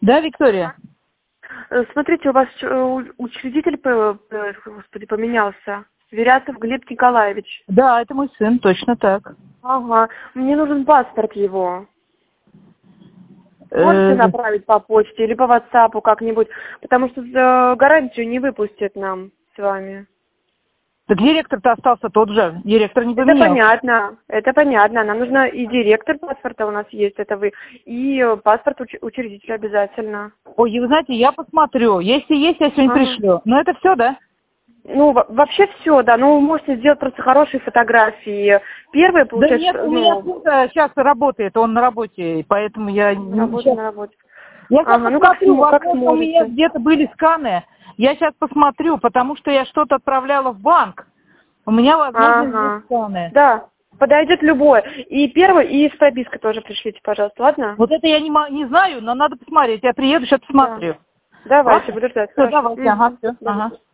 Да, Виктория? Смотрите, у вас учредитель, господи, поменялся. Верятов Глеб Николаевич. Да, это мой сын, точно так. Ага. Мне нужен паспорт его. Можете направить по почте или по WhatsApp как-нибудь, потому что гарантию не выпустят нам с вами. Так директор-то остался тот же, директор не поменялся. Это понятно. Нам нужно и директор паспорта у нас есть, это вы, и паспорт учредителя обязательно. Ой, вы знаете, я посмотрю. Если есть, я сегодня пришлю. Но это все, да? Ну, вообще все, да. Ну, вы можете сделать просто хорошие фотографии. Первые, получается... Да нет, у меня сын сейчас работает, он на работе, поэтому я... На работе. Я сейчас посмотрю, как возможно, у меня где-то были сканы. Я сейчас посмотрю, потому что я что-то отправляла в банк. У меня, возможно, есть сканы. Да, подойдет любое. И первый, и с пропиской тоже пришлите, пожалуйста, ладно? Вот это я не знаю, но надо посмотреть. Я приеду, сейчас посмотрю. Да. Давайте, буду ждать. Все, давайте, ага, все. Ага.